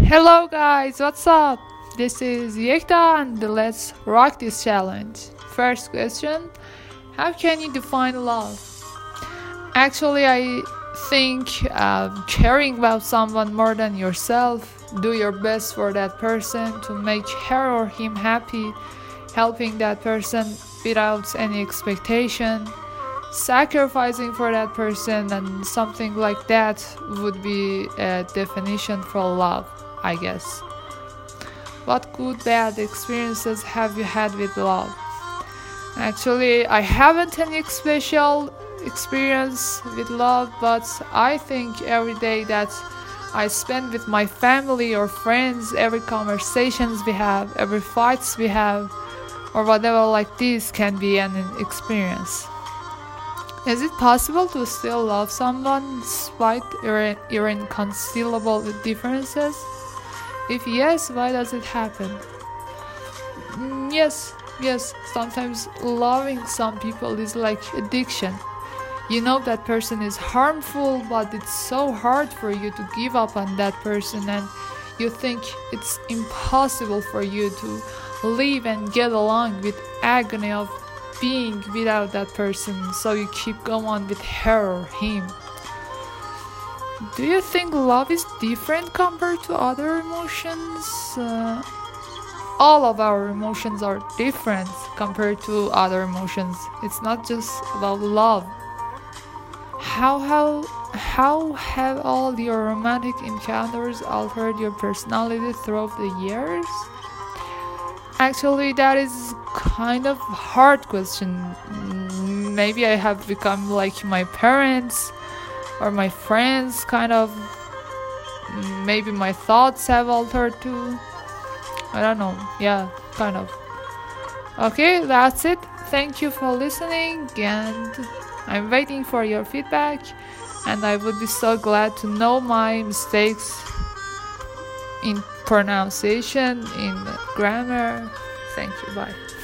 Hello guys, what's up? This is Yekta and let's rock this challenge. First question, how can you define love? Actually, I think caring about someone more than yourself, do your best for that person to make her or him happy, helping that person without any expectation, sacrificing for that person, and something like that would be a definition for love, I guess. What good bad experiences have you had with love? Actually, I haven't any special experience with love, but I think every day that I spend with my family or friends, every conversations we have, every fights we have, or whatever like this can be an experience. Is it possible to still love someone despite irreconcilable differences? If yes, why does it happen? Yes, sometimes loving some people is like addiction. You know that person is harmful, but it's so hard for you to give up on that person, and you think it's impossible for you to live and get along with agony of being without that person, so you keep going with her or him. Do you think love is different compared to other emotions? All of our emotions are different compared to other emotions. It's not just about love. How have all your romantic encounters altered your personality throughout the years? Actually, that is kind of hard question. Maybe I have become like my parents or my friends, kind of. Maybe my thoughts have altered too. I don't know. Yeah, kind of. Okay, that's it. Thank you for listening, and I'm waiting for your feedback. And I would be so glad to know my mistakes in pronunciation, in grammar. Thank you. Bye.